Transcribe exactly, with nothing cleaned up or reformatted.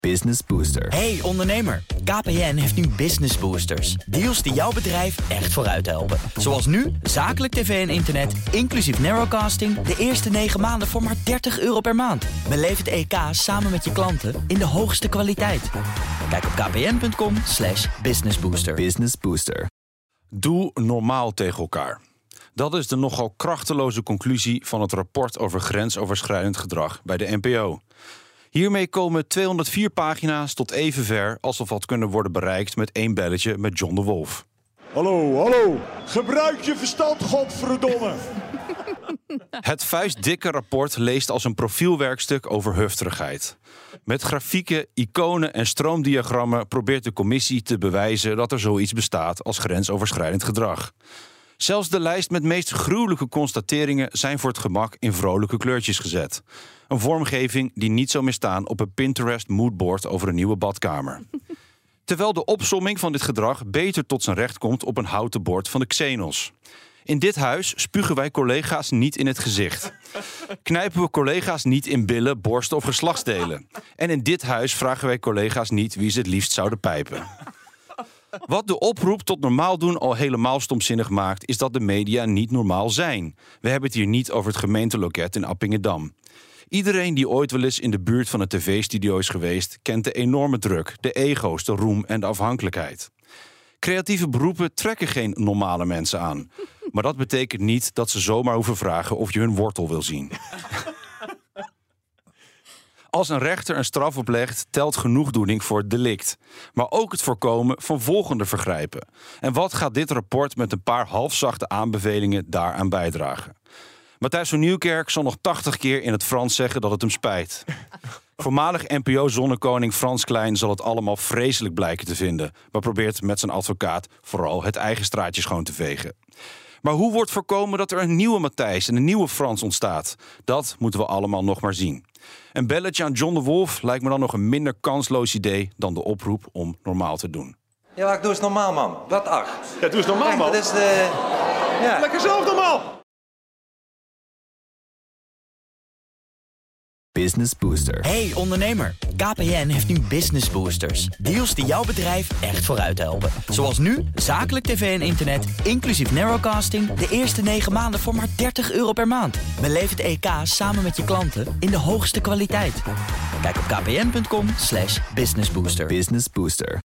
Business Booster. Hey ondernemer, K P N heeft nu Business Boosters. Deals die jouw bedrijf echt vooruit helpen. Zoals nu, zakelijk tv en internet, inclusief narrowcasting... de eerste negen maanden voor maar dertig euro per maand. Beleef het E K samen met je klanten in de hoogste kwaliteit. Kijk op kpn.com slash businessbooster. Business Booster. Doe normaal tegen elkaar. Dat is de nogal krachteloze conclusie van het rapport over grensoverschrijdend gedrag bij de N P O. Hiermee komen tweehonderdvier pagina's tot even ver als of wat kunnen worden bereikt met één belletje met John de Wolf. Hallo, hallo. Gebruik je verstand, godverdomme. Het vuistdikke rapport leest als een profielwerkstuk over hufterigheid. Met grafieken, iconen en stroomdiagrammen probeert de commissie te bewijzen dat er zoiets bestaat als grensoverschrijdend gedrag. Zelfs de lijst met meest gruwelijke constateringen zijn voor het gemak in vrolijke kleurtjes gezet. Een vormgeving die niet zou misstaan op een Pinterest moodboard over een nieuwe badkamer. Terwijl de opsomming van dit gedrag beter tot zijn recht komt op een houten bord van de Xenos. In dit huis spugen wij collega's niet in het gezicht. Knijpen we collega's niet in billen, borsten of geslachtsdelen. En in dit huis vragen wij collega's niet wie ze het liefst zouden pijpen. Wat de oproep tot normaal doen al helemaal stomzinnig maakt, is dat de media niet normaal zijn. We hebben het hier niet over het gemeenteloket in Appingedam. Iedereen die ooit wel eens in de buurt van een tv-studio is geweest, kent de enorme druk, de ego's, de roem en de afhankelijkheid. Creatieve beroepen trekken geen normale mensen aan. Maar dat betekent niet dat ze zomaar hoeven vragen of je hun wortel wil zien. Als een rechter een straf oplegt, telt genoegdoening voor het delict. Maar ook het voorkomen van volgende vergrijpen. En wat gaat dit rapport met een paar halfzachte aanbevelingen daaraan bijdragen? Matthijs van Nieuwkerk zal nog tachtig keer in het Frans zeggen dat het hem spijt. Voormalig N P O-zonnekoning Frans Klein zal het allemaal vreselijk blijken te vinden, maar probeert met zijn advocaat vooral het eigen straatje schoon te vegen. Maar hoe wordt voorkomen dat er een nieuwe Matthijs en een nieuwe Frans ontstaat? Dat moeten we allemaal nog maar zien. Een belletje aan John de Wolf lijkt me dan nog een minder kansloos idee dan de oproep om normaal te doen. Ja, ik doe eens normaal, man. Wat ach. Ja, doe eens normaal, Kijk, man. dat is de... Ja. Lekker zelf normaal. Business Booster. Hey ondernemer, K P N heeft nu Business Boosters. Deals die jouw bedrijf echt vooruit helpen. Zoals nu, zakelijk tv en internet, inclusief narrowcasting... de eerste negen maanden voor maar dertig euro per maand. Beleef het E K samen met je klanten in de hoogste kwaliteit. Kijk op kpn.com slash businessbooster. Business Booster.